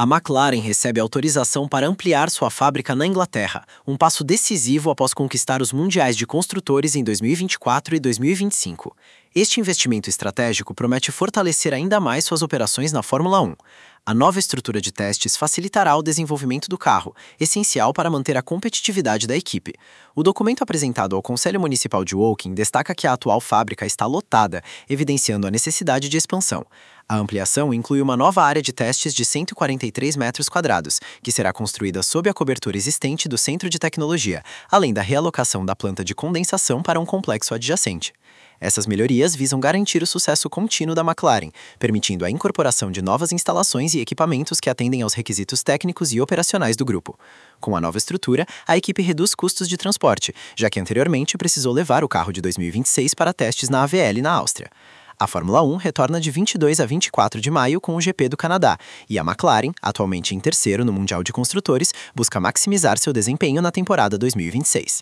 A McLaren recebe autorização para ampliar sua fábrica na Inglaterra, um passo decisivo após conquistar os mundiais de construtores em 2024 e 2025. Este investimento estratégico promete fortalecer ainda mais suas operações na Fórmula 1. A nova estrutura de testes facilitará o desenvolvimento do carro, essencial para manter a competitividade da equipe. O documento apresentado ao Conselho Municipal de Woking destaca que a atual fábrica está lotada, evidenciando a necessidade de expansão. A ampliação inclui uma nova área de testes de 143 metros quadrados, que será construída sob a cobertura existente do Centro de Tecnologia, além da realocação da planta de condensação para um complexo adjacente. Essas melhorias visam garantir o sucesso contínuo da McLaren, permitindo a incorporação de novas instalações e equipamentos que atendem aos requisitos técnicos e operacionais do grupo. Com a nova estrutura, a equipe reduz custos de transporte, já que anteriormente precisou levar o carro de 2026 para testes na AVL na Áustria. A Fórmula 1 retorna de 22 a 24 de maio com o GP do Canadá, e a McLaren, atualmente em terceiro no Mundial de Construtores, busca maximizar seu desempenho na temporada 2026.